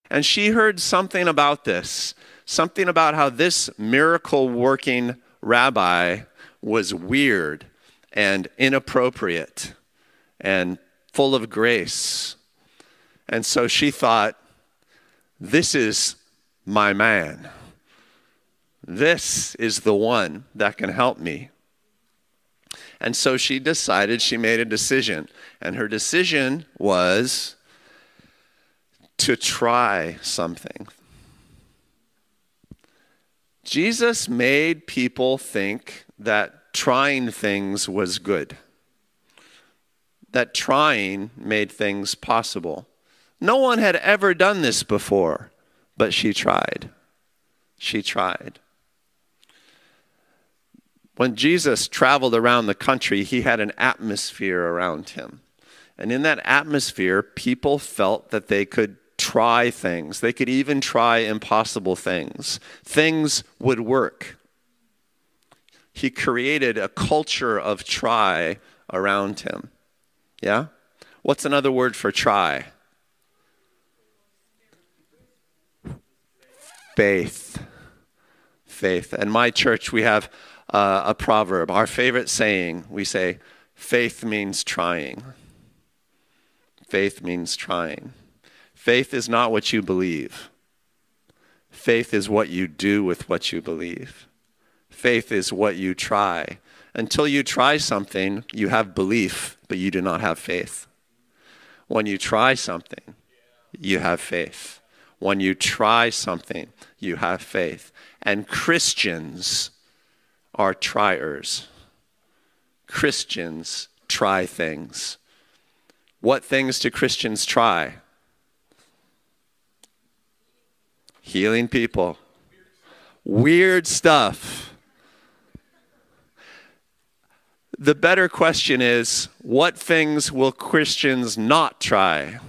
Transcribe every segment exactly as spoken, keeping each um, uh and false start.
And she heard something about this, something about how this miracle-working rabbi was weird and inappropriate and full of grace. And so she thought, this is my man. This is the one that can help me. And so she decided, she made a decision. And her decision was to try something. Jesus made people think that trying things was good. That trying made things possible. No one had ever done this before, but she tried. She tried. When Jesus traveled around the country, he had an atmosphere around him. And in that atmosphere, people felt that they could try things. They could even try impossible things. Things would work. He created a culture of try around him. Yeah? What's another word for try? Faith. Faith. In my church, we have uh, a proverb. Our favorite saying, we say, faith means trying. Faith means trying. Faith is not what you believe. Faith is what you do with what you believe. Faith is what you try. Until you try something, you have belief, but you do not have faith. When you try something, you have faith. When you try something, you have faith. And Christians are triers. Christians try things. What things do Christians try? Healing people. Weird stuff. The better question is, what things will Christians not try?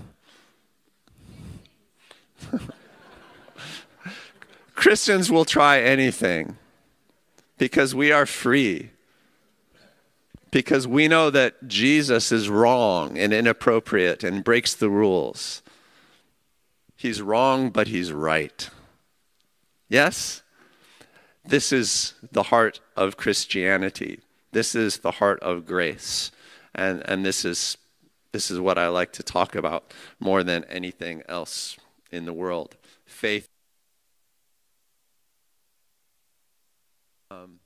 Christians will try anything because we are free. Because we know that Jesus is wrong and inappropriate and breaks the rules. He's wrong, but he's right. Yes? This is the heart of Christianity. This is the heart of grace. And, and this is, this is what I like to talk about more than anything else in the world. Faith. Um,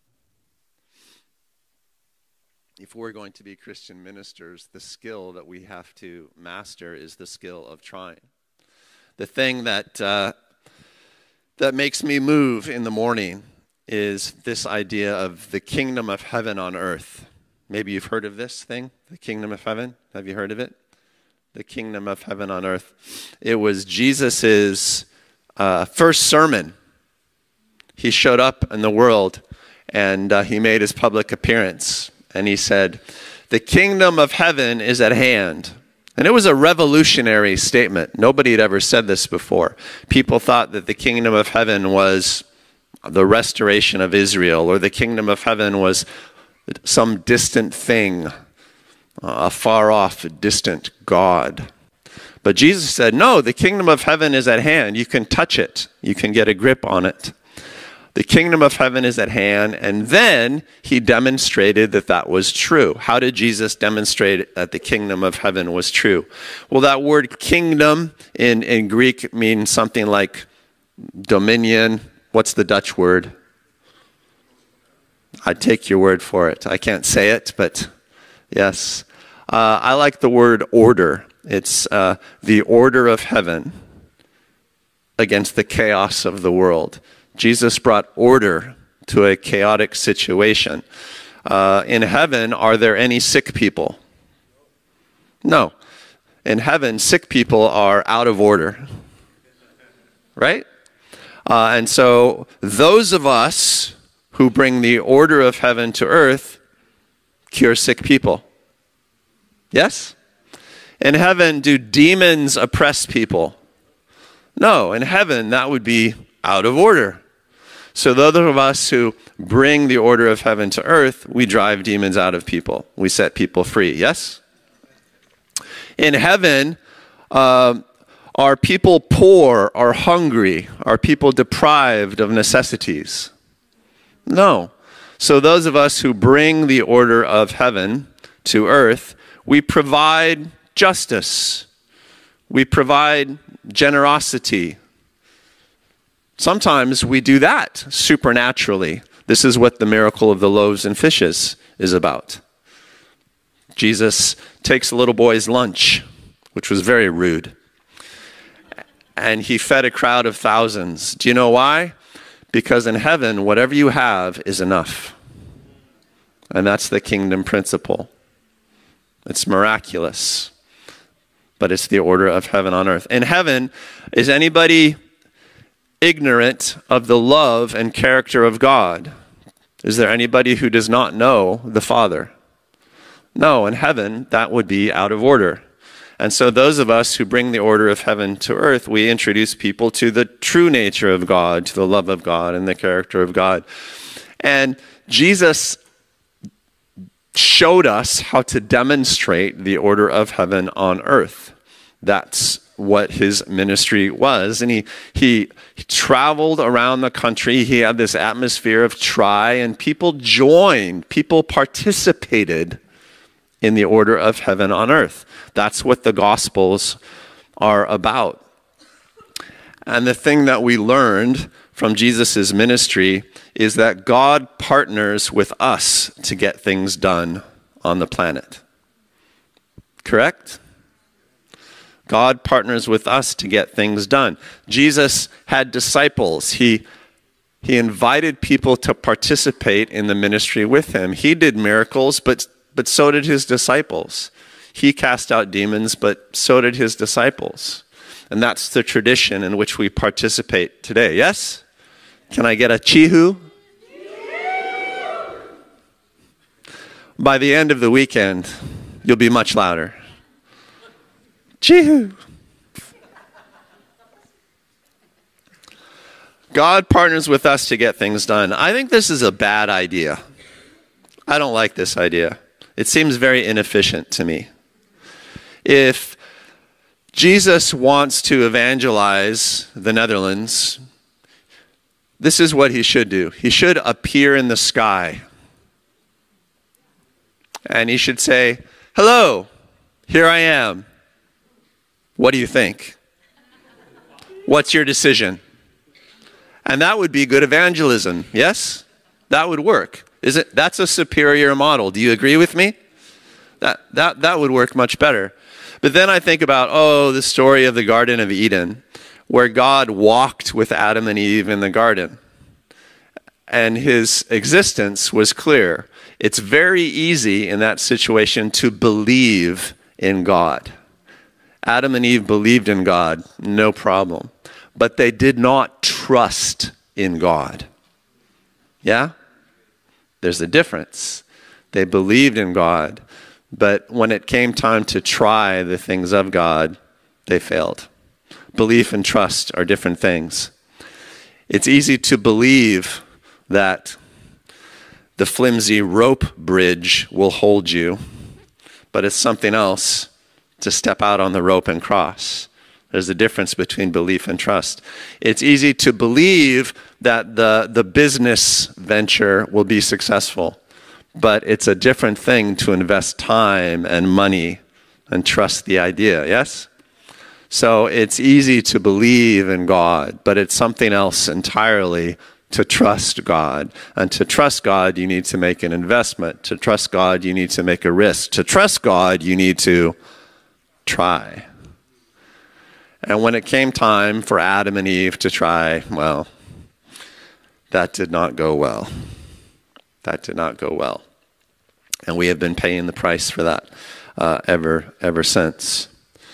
if we're going to be Christian ministers, the skill that we have to master is the skill of trying. The thing that uh, that makes me move in the morning is this idea of the kingdom of heaven on earth. Maybe you've heard of this thing, the kingdom of heaven. Have you heard of it? The kingdom of heaven on earth. It was Jesus's uh, first sermon. He showed up in the world and uh, he made his public appearance. And he said, the kingdom of heaven is at hand. And it was a revolutionary statement. Nobody had ever said this before. People thought that the kingdom of heaven was the restoration of Israel, or the kingdom of heaven was some distant thing, a far-off, distant God. But Jesus said, no, the kingdom of heaven is at hand. You can touch it. You can get a grip on it. The kingdom of heaven is at hand. And then he demonstrated that that was true. How did Jesus demonstrate that the kingdom of heaven was true? Well, that word kingdom in, in Greek means something like dominion. What's the Dutch word? I'd take your word for it. I can't say it, but yes. Uh, I like the word order. It's uh, the order of heaven against the chaos of the world. Jesus brought order to a chaotic situation. Uh, in heaven, are there any sick people? No. In heaven, sick people are out of order. Right? Uh, and so those of us who bring the order of heaven to earth cure sick people. Yes? In heaven, do demons oppress people? No. In heaven, that would be out of order. So those of us who bring the order of heaven to earth, we drive demons out of people. We set people free. Yes? In heaven, uh, Are people poor or hungry? Are people deprived of necessities? No. So those of us who bring the order of heaven to earth, we provide justice. We provide generosity. Sometimes we do that supernaturally. This is what the miracle of the loaves and fishes is about. Jesus takes a little boy's lunch, which was very rude, and he fed a crowd of thousands. Do you know why? Because in heaven, whatever you have is enough. And that's the kingdom principle. It's miraculous, but it's the order of heaven on earth. In heaven, is anybody ignorant of the love and character of God? Is there anybody who does not know the Father? No, in heaven, that would be out of order. And so those of us who bring the order of heaven to earth, we introduce people to the true nature of God, to the love of God and the character of God. And Jesus showed us how to demonstrate the order of heaven on earth. That's what his ministry was. And he, he, he traveled around the country. He had this atmosphere of try, and people joined, people participated in the order of heaven on earth. That's what the Gospels are about. And the thing that we learned from Jesus' ministry is that God partners with us to get things done on the planet. Correct? God partners with us to get things done. Jesus had disciples. He, he invited people to participate in the ministry with him. He did miracles, but, but so did his disciples. He cast out demons, but so did his disciples. And that's the tradition in which we participate today. Yes? Can I get a chihu? By the end of the weekend, you'll be much louder. Chihu. God partners with us to get things done. I think this is a bad idea. I don't like this idea. It seems very inefficient to me. If Jesus wants to evangelize the Netherlands, this is what he should do. He should appear in the sky. And he should say, "Hello, here I am. What do you think? What's your decision?" And that would be good evangelism, yes? That would work. Is it? That's a superior model. Do you agree with me? That, that, that would work much better. But then I think about, oh, the story of the Garden of Eden, where God walked with Adam and Eve in the garden. And his existence was clear. It's very easy in that situation to believe in God. Adam and Eve believed in God, no problem. But they did not trust in God. Yeah? There's a difference. They believed in God, but when it came time to try the things of God, they failed. Belief and trust are different things. It's easy to believe that the flimsy rope bridge will hold you, but it's something else to step out on the rope and cross. There's a difference between belief and trust. It's easy to believe that the, the business venture will be successful, but it's a different thing to invest time and money and trust the idea, yes? So it's easy to believe in God, but it's something else entirely to trust God. And to trust God, you need to make an investment. To trust God, you need to make a risk. To trust God, you need to try. And when it came time for Adam and Eve to try, well, that did not go well. That did not go well. And we have been paying the price for that uh, ever, ever since.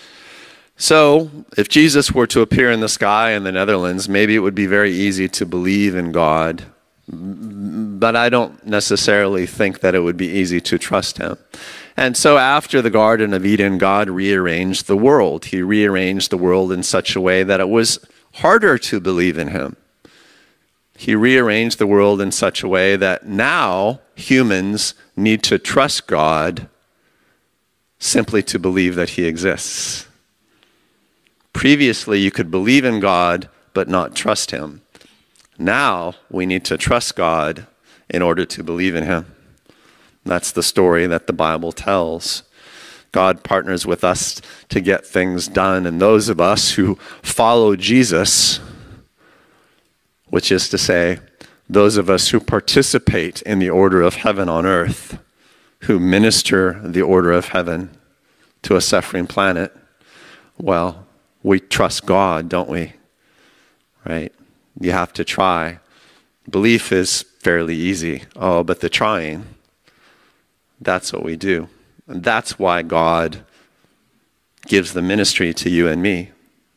So, if Jesus were to appear in the sky in the Netherlands, maybe it would be very easy to believe in God, but I don't necessarily think that it would be easy to trust him. And so after the Garden of Eden, God rearranged the world. He rearranged the world in such a way that it was harder to believe in him. He rearranged the world in such a way that now humans need to trust God simply to believe that he exists. Previously, you could believe in God but not trust him. Now, we need to trust God in order to believe in him. That's the story that the Bible tells. God partners with us to get things done, and those of us who follow Jesus, which is to say, those of us who participate in the order of heaven on earth, who minister the order of heaven to a suffering planet, well, we trust God, don't we? Right? You have to try. Belief is fairly easy. Oh, but the trying, that's what we do. And that's why God gives the ministry to you and me.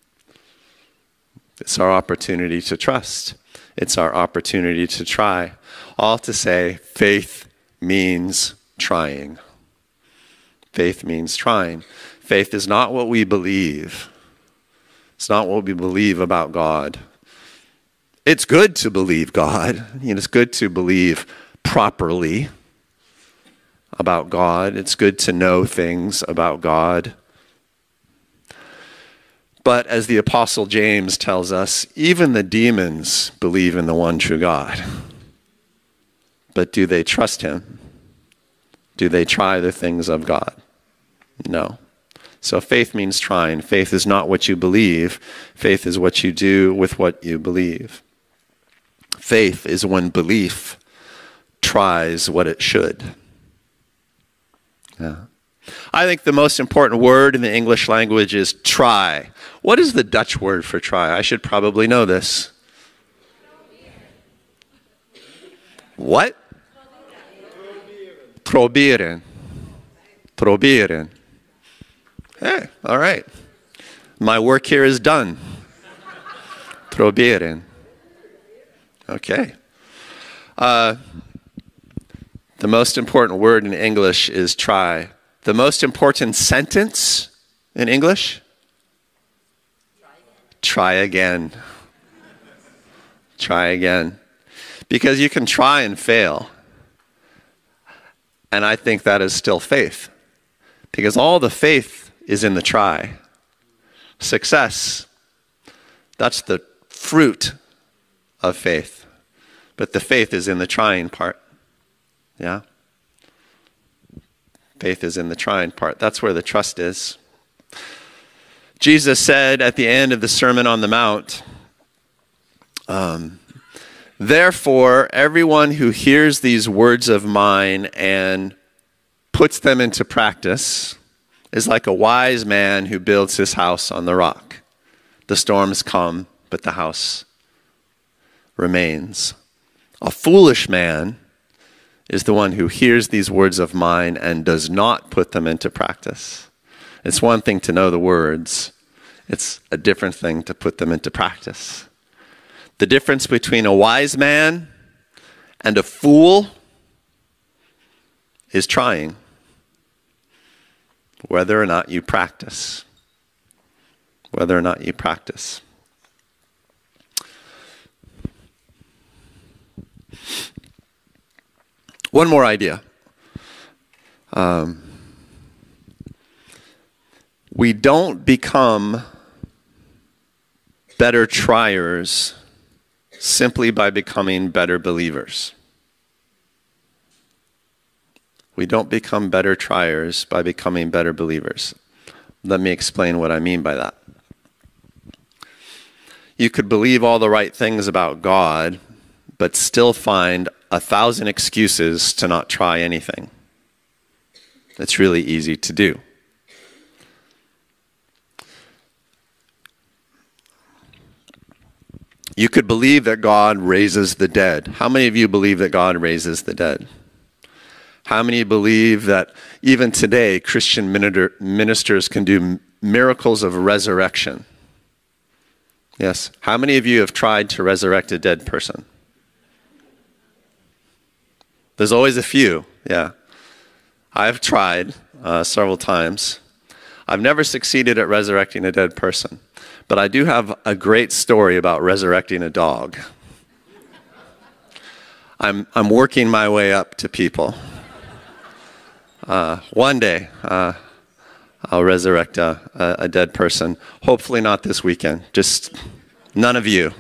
It's our opportunity to trust. It's our opportunity to try. All to say, faith means trying. Faith means trying. Faith is not what we believe. It's not what we believe about God. It's good to believe God. You know, it's good to believe properly about God. It's good to know things about God. But as the Apostle James tells us, even the demons believe in the one true God. But do they trust him? Do they try the things of God? No. So faith means trying. Faith is not what you believe. Faith is what you do with what you believe. Faith is when belief tries what it should. Yeah. I think the most important word in the English language is try. What is the Dutch word for try? I should probably know this. What? Proberen. Proberen. Hey, all right. My work here is done. Proberen. Okay. Uh, the most important word in English is try. The most important sentence in English? Try again. Try again. Because you can try and fail. And I think that is still faith. Because all the faith is in the try. Success, that's the fruit of faith. But the faith is in the trying part. Yeah? Faith is in the trying part. That's where the trust is. Jesus said at the end of the Sermon on the Mount, um, therefore, everyone who hears these words of mine and puts them into practice is like a wise man who builds his house on the rock. The storms come, but the house remains. A foolish man is the one who hears these words of mine and does not put them into practice. It's one thing to know the words. It's a different thing to put them into practice. The difference between a wise man and a fool is trying, whether or not you practice. Whether or not you practice. One more idea. Um, we don't become better triers simply by becoming better believers. We don't become better triers by becoming better believers. Let me explain what I mean by that. You could believe all the right things about God, but still find a thousand excuses to not try anything. It's really easy to do. You could believe that God raises the dead. How many of you believe that God raises the dead? How many believe that even today Christian ministers can do miracles of resurrection? Yes. How many of you have tried to resurrect a dead person? There's always a few, yeah. I've tried uh, several times. I've never succeeded at resurrecting a dead person, but I do have a great story about resurrecting a dog. I'm, I'm working my way up to people. Uh, one day, uh, I'll resurrect a, a, a dead person. Hopefully not this weekend. Just none of you.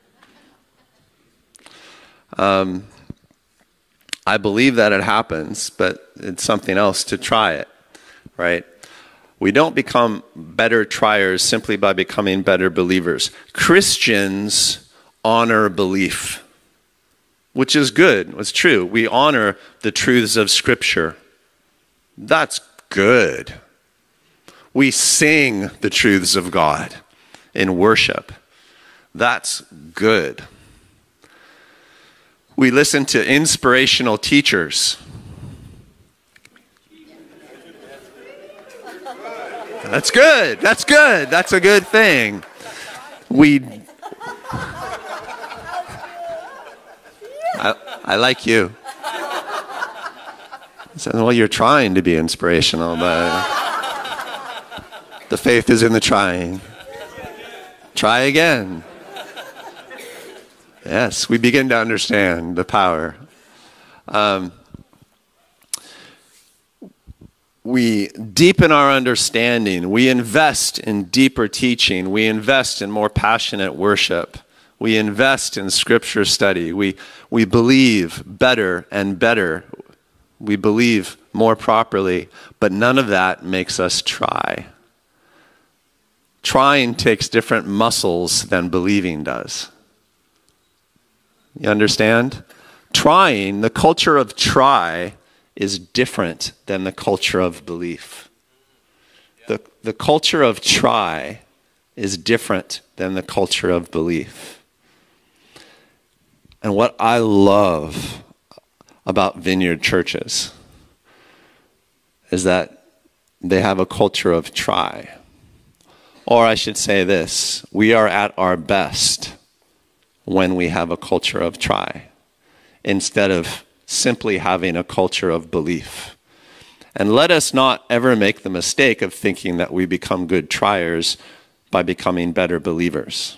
Um, I believe that it happens, but it's something else to try it, right? We don't become better triers simply by becoming better believers. Christians honor belief, which is good. It's true. We honor the truths of Scripture. That's good. We sing the truths of God in worship. That's good. We listen to inspirational teachers. That's good. That's good. That's a good thing. We. I, I like you. So, well, you're trying to be inspirational, but the faith is in the trying. Try again. Yes, we begin to understand the power. Um, we deepen our understanding. We invest in deeper teaching. We invest in more passionate worship. We invest in scripture study. We, we believe better and better. We believe more properly, but none of that makes us try. Trying takes different muscles than believing does. You understand? Trying, the culture of try, is different than the culture of belief. The, the culture of try is different than the culture of belief. And what I love about Vineyard churches is that they have a culture of try. Or I should say this, we are at our best when we have a culture of try, instead of simply having a culture of belief. And let us not ever make the mistake of thinking that we become good triers by becoming better believers.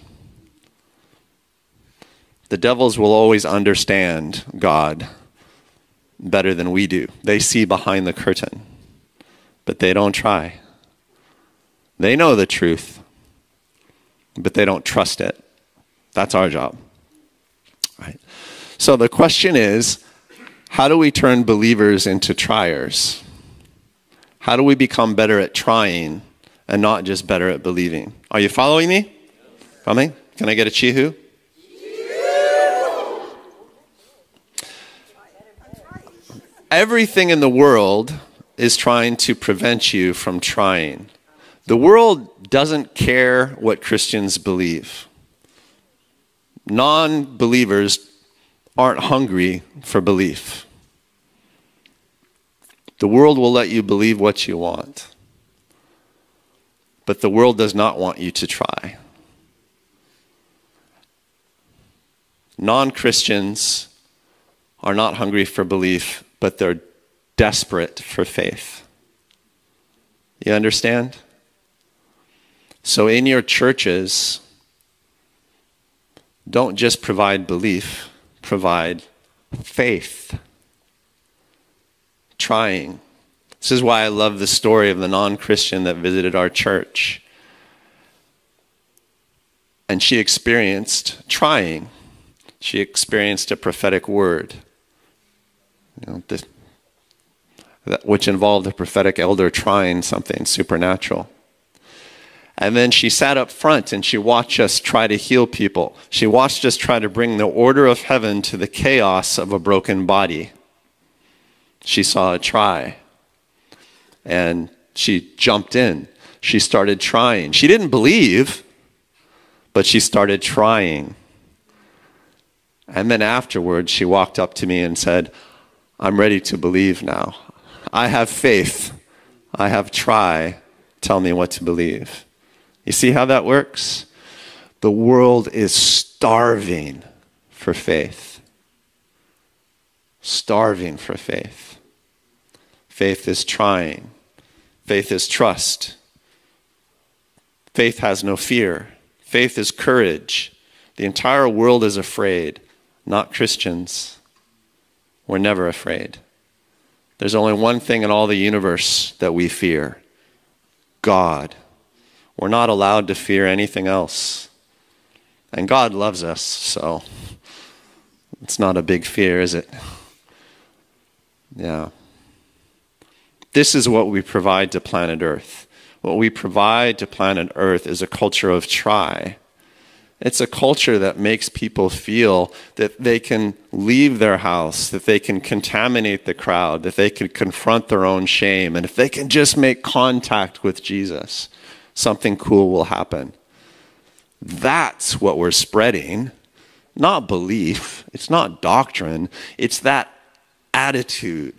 The devils will always understand God better than we do. They see behind the curtain, but they don't try. They know the truth, but they don't trust it. That's our job. Right? So the question is, how do we turn believers into triers? How do we become better at trying and not just better at believing? Are you following me? Following? Can I get a chihu? Everything in the world is trying to prevent you from trying. The world doesn't care what Christians believe. Non-believers aren't hungry for belief. The world will let you believe what you want, but the world does not want you to try. Non-Christians are not hungry for belief, but they're desperate for faith. You understand? So in your churches, don't just provide belief, provide faith. Trying. This is why I love the story of the non-Christian that visited our church. And she experienced trying. She experienced a prophetic word, you know, this, that, which involved a prophetic elder trying something supernatural. And then she sat up front and she watched us try to heal people. She watched us try to bring the order of heaven to the chaos of a broken body. She saw a try. And she jumped in. She started trying. She didn't believe, but she started trying. And then afterwards, she walked up to me and said, I'm ready to believe now. I have faith. I have try. Tell me what to believe. You see how that works? The world is starving for faith. Starving for faith. Faith is trying. Faith is trust. Faith has no fear. Faith is courage. The entire world is afraid, not Christians. We're never afraid. There's only one thing in all the universe that we fear, God. We're not allowed to fear anything else. And God loves us, so it's not a big fear, is it? Yeah. This is what we provide to planet Earth. What we provide to planet Earth is a culture of try. It's a culture that makes people feel that they can leave their house, that they can contaminate the crowd, that they can confront their own shame, and if they can just make contact with Jesus, something cool will happen. That's what we're spreading, not belief. It's not doctrine. It's that attitude.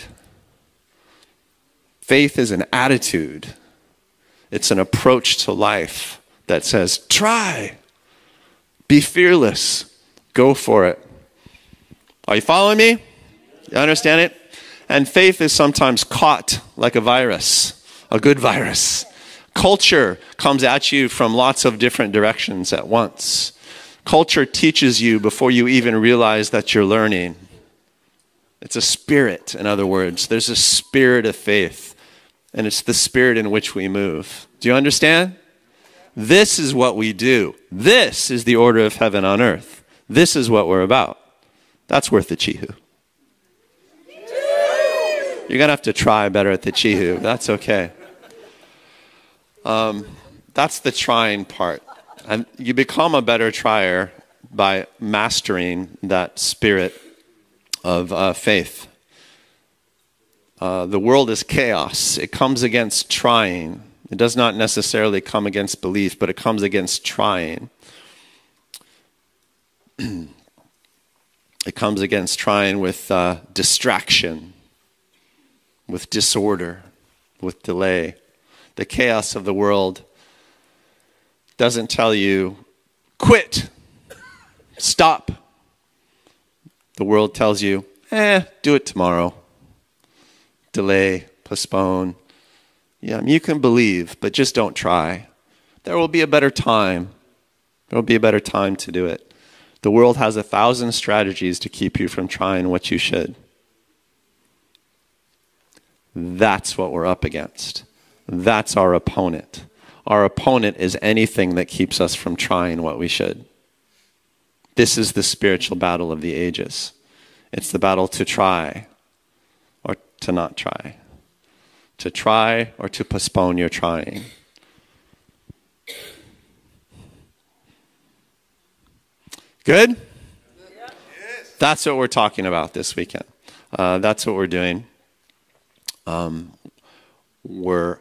Faith is an attitude. It's an approach to life that says, try, be fearless, go for it. Are you following me? You understand it? And faith is sometimes caught like a virus, a good virus. Culture comes at you from lots of different directions at once. Culture teaches you before you even realize that you're learning. It's a spirit, in other words. There's a spirit of faith. And it's the spirit in which we move. Do you understand? This is what we do. This is the order of heaven on earth. This is what we're about. That's worth the chihu. You're going to have to try better at the chihu. That's okay. Um, that's the trying part. And you become a better trier by mastering that spirit of uh, faith. Uh, the world is chaos. It comes against trying. It does not necessarily come against belief, but it comes against trying. It comes against trying with uh, distraction, with disorder, with delay. The chaos of the world doesn't tell you, quit, stop. The world tells you, eh, do it tomorrow. Delay, postpone. Yeah, you can believe, but just don't try. There will be a better time. There will be a better time to do it. The world has a thousand strategies to keep you from trying what you should. That's what we're up against. That's our opponent. Our opponent is anything that keeps us from trying what we should. This is the spiritual battle of the ages. It's the battle to try or to not try. To try or to postpone your trying. Good? That's what we're talking about this weekend. Uh, that's what we're doing. Um, we're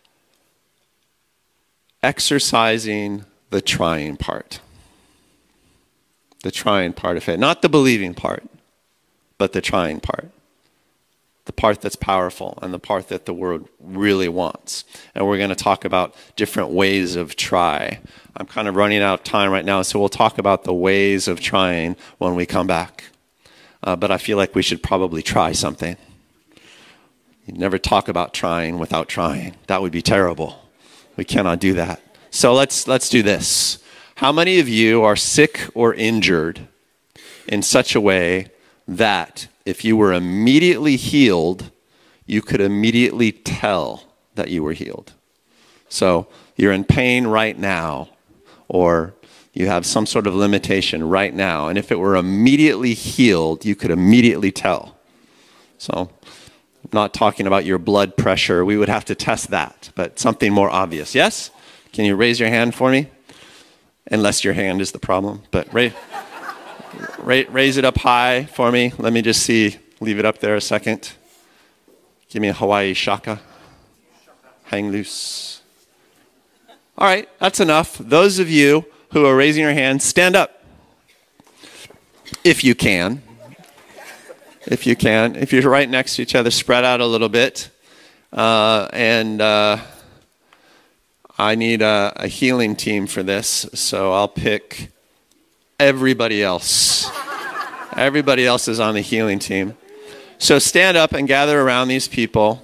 exercising the trying part. The trying part of it. Not the believing part, but the trying part. The part that's powerful and the part that the world really wants. And we're going to talk about different ways of try. I'm kind of running out of time right now, so we'll talk about the ways of trying when we come back. Uh, but I feel like we should probably try something. You never talk about trying without trying. That would be terrible. We cannot do that. So let's let's do this. How many of you are sick or injured in such a way that if you were immediately healed, you could immediately tell that you were healed? So you're in pain right now, or you have some sort of limitation right now, and if it were immediately healed, you could immediately tell. So I'm not talking about your blood pressure. We would have to test that, but something more obvious. Yes? Can you raise your hand for me? Unless your hand is the problem, but raise, raise it up high for me. Let me just see. Leave it up there a second. Give me a Hawaii shaka. Hang loose. All right, that's enough. Those of you who are raising your hands, stand up. If you can. If you can. If you're right next to each other, spread out a little bit. Uh, and uh, I need a, a healing team for this, so I'll pick everybody else. Everybody else is on the healing team. So stand up and gather around these people.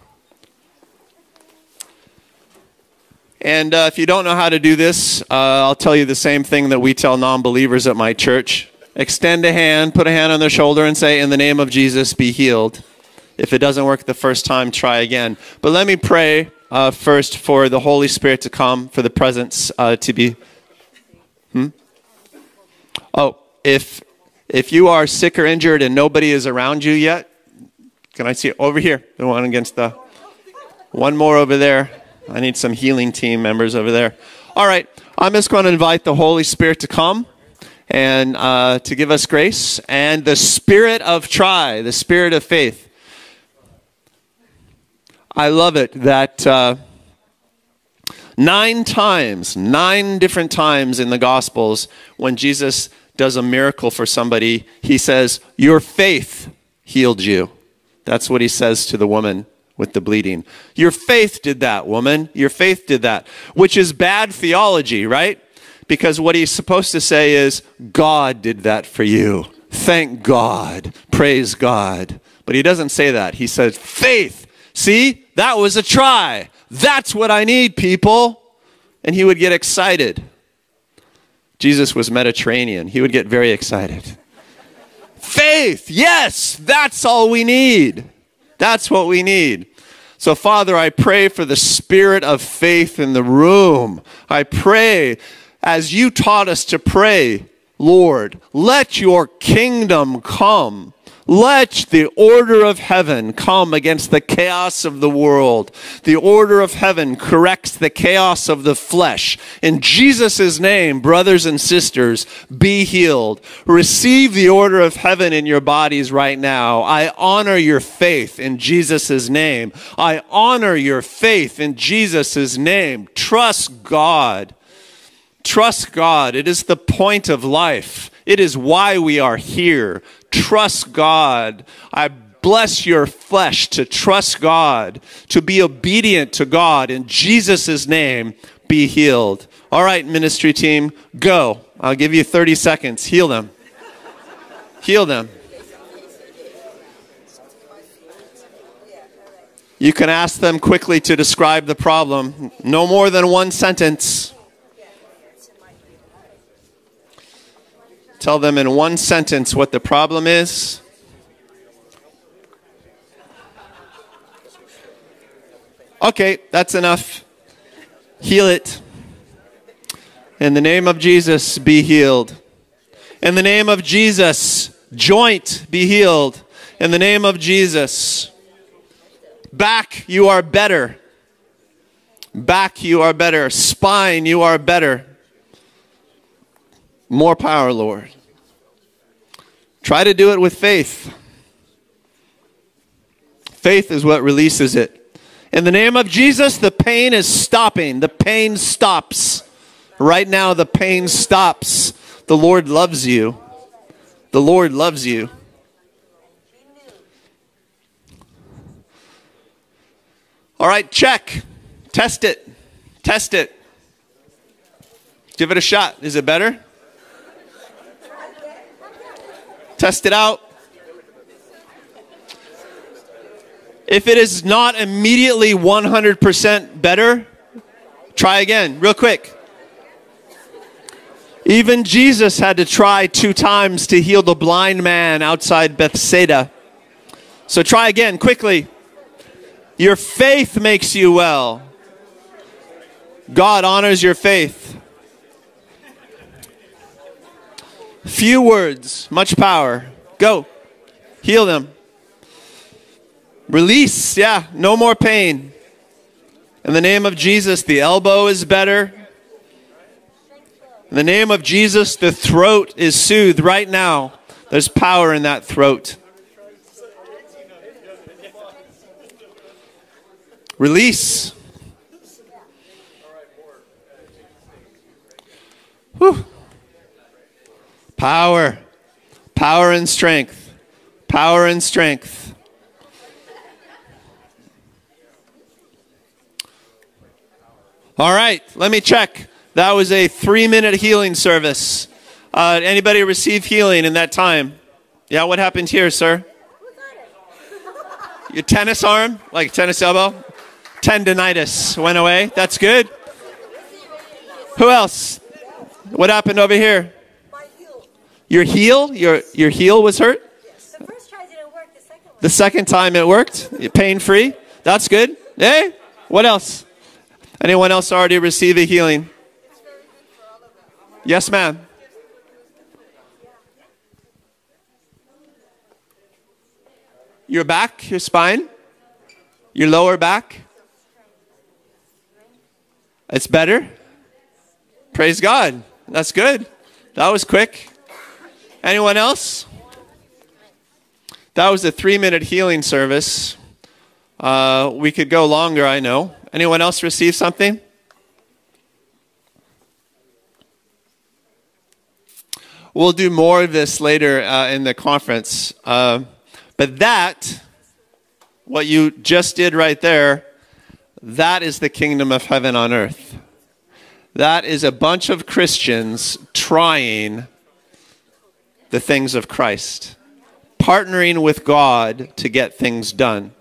And uh, if you don't know how to this, uh, I'll tell you the same thing that we tell non-believers at my church. Extend a hand, put a hand on their shoulder and say, in the name of Jesus, be healed. If it doesn't work the first time, try again. But let me pray uh, first for the Holy Spirit to come, for the presence uh, to be... Hmm? Oh, if if you are sick or injured and nobody is around you yet, can I see it? Over here, the one against the... One more over there. I need some healing team members over there. All right, I'm just going to invite the Holy Spirit to come and uh, to give us grace, and the spirit of try, the spirit of faith. I love it that uh, nine times, nine different times in the Gospels, when Jesus does a miracle for somebody, he says, your faith healed you. That's what he says to the woman with the bleeding. Your faith did that, woman. Your faith did that, which is bad theology, right? Because what he's supposed to say is, God did that for you. Thank God. Praise God. But he doesn't say that. He says, faith. See, that was a try. That's what I need, people. And he would get excited. Jesus was Mediterranean. He would get very excited. Faith. Yes, that's all we need. That's what we need. So, Father, I pray for the spirit of faith in the room. I pray, as you taught us to pray, Lord, let your kingdom come. Let the order of heaven come against the chaos of the world. The order of heaven corrects the chaos of the flesh. In Jesus' name, brothers and sisters, be healed. Receive the order of heaven in your bodies right now. I honor your faith in Jesus' name. I honor your faith in Jesus' name. Trust God. Trust God. It is the point of life. It is why we are here. Trust God. I bless your flesh to trust God, to be obedient to God. In Jesus' name, be healed. All right, ministry team, go. I'll give you thirty seconds. Heal them. Heal them. You can ask them quickly to describe the problem. No more than one sentence. Tell them in one sentence what the problem is. Okay, that's enough. Heal it. In the name of Jesus, be healed. In the name of Jesus, joint, be healed. In the name of Jesus. Back, you are better. Back, you are better. Spine, you are better. More power, Lord. Try to do it with faith. Faith is what releases it. In the name of Jesus, the pain is stopping. The pain stops. Right now, the pain stops. The Lord loves you. The Lord loves you. All right, check. Test it. Test it. Give it a shot. Is it better? Test it out. If it is not immediately one hundred percent better, try again, real quick. Even Jesus had to try two times to heal the blind man outside Bethsaida. So try again, quickly. Your faith makes you well. God honors your faith. Few words, much power. Go. Heal them. Release. Yeah, no more pain. In the name of Jesus, the elbow is better. In the name of Jesus, the throat is soothed right now. There's power in that throat. Release. Whew. Power. Power and strength. Power and strength. All right, let me check. That was a three-minute healing service. Uh, anybody receive healing in that time? Yeah, what happened here, sir? Your tennis arm, like tennis elbow? Tendonitis went away. That's good. Who else? What happened over here? Your heel? Your your heel was hurt? The first try didn't work. The second one. The second time it worked? Pain-free? That's good. Hey, What else? Anyone else already receive a healing? Yes, ma'am. Your back, your spine, your lower back. It's better. Praise God. That's good. That was quick. Anyone else? That was a three-minute healing service. Uh, we could go longer, I know. Anyone else receive something? We'll do more of this later uh, in the conference. Uh, but that, what you just did right there, that is the kingdom of heaven on earth. That is a bunch of Christians trying the things of Christ, partnering with God to get things done.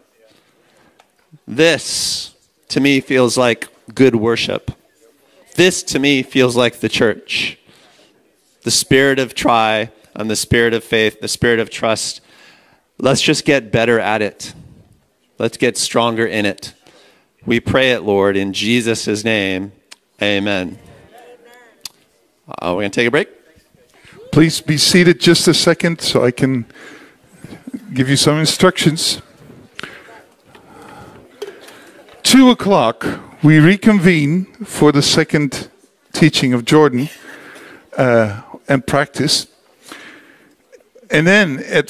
This, to me, feels like good worship. This, to me, feels like the church. The spirit of try and the spirit of faith, the spirit of trust. Let's just get better at it. Let's get stronger in it. We pray it, Lord, in Jesus' name. Amen. Uh, we're going to take a break. Please be seated just a second so I can give you some instructions. Two o'clock, we reconvene for the second teaching of Jordan uh, and practice. And then at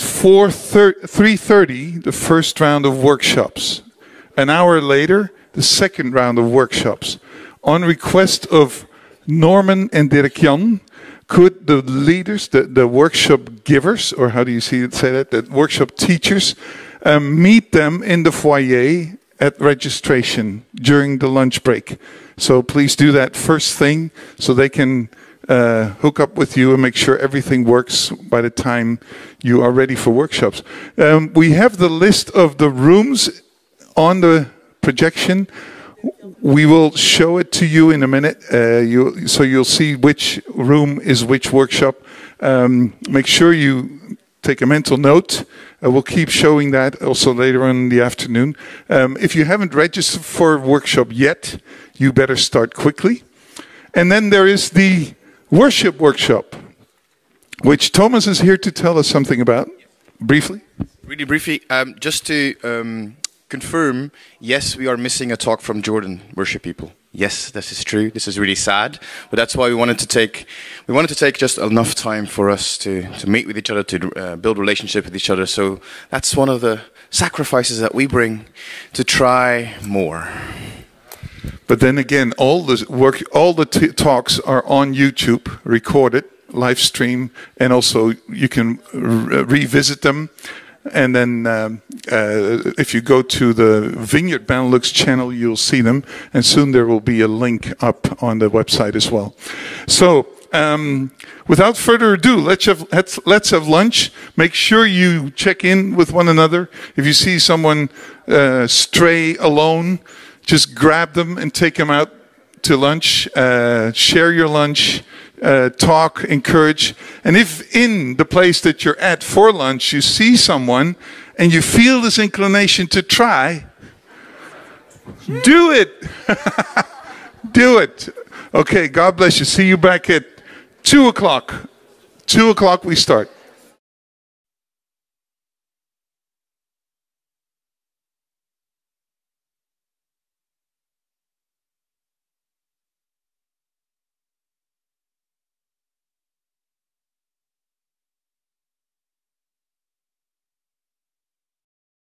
three thirty, the first round of workshops. An hour later, the second round of workshops. On request of Norman and Dirk Jan, could the leaders, the, the workshop givers, or how do you see it, say that, the workshop teachers, um, meet them in the foyer at registration during the lunch break. So please do that first thing so they can uh, hook up with you and make sure everything works by the time you are ready for workshops. Um, we have the list of the rooms on the projection. We will show it to you in a minute, uh, you, so you'll see which room is which workshop. Um, make sure you take a mental note. Uh, we'll keep showing that also later on in the afternoon. Um, if you haven't registered for a workshop yet, you better start quickly. And then there is the worship workshop, which Thomas is here to tell us something about, briefly. Really briefly, um, just to um, confirm, yes, we are missing a talk from Jordan, worship people. Yes, this is true. This is really sad, but that's why we wanted to take we wanted to take just enough time for us to to meet with each other, to uh, build relationship with each other. So that's one of the sacrifices that we bring to try more. But then again, all the work, all the t talks are on YouTube, recorded, live stream, and also you can re revisit them. And then um, uh, if you go to the Vineyard Benelux channel, you'll see them. And soon there will be a link up on the website as well. So um, without further ado, let's have, let's, let's have lunch. Make sure you check in with one another. If you see someone uh, stray alone, just grab them and take them out to lunch. Uh, share your lunch. Uh, talk, encourage. And if in the place that you're at for lunch, you see someone and you feel this inclination to try, do it. Do it. Okay, God bless you. See you back at two o'clock. two o'clock we start.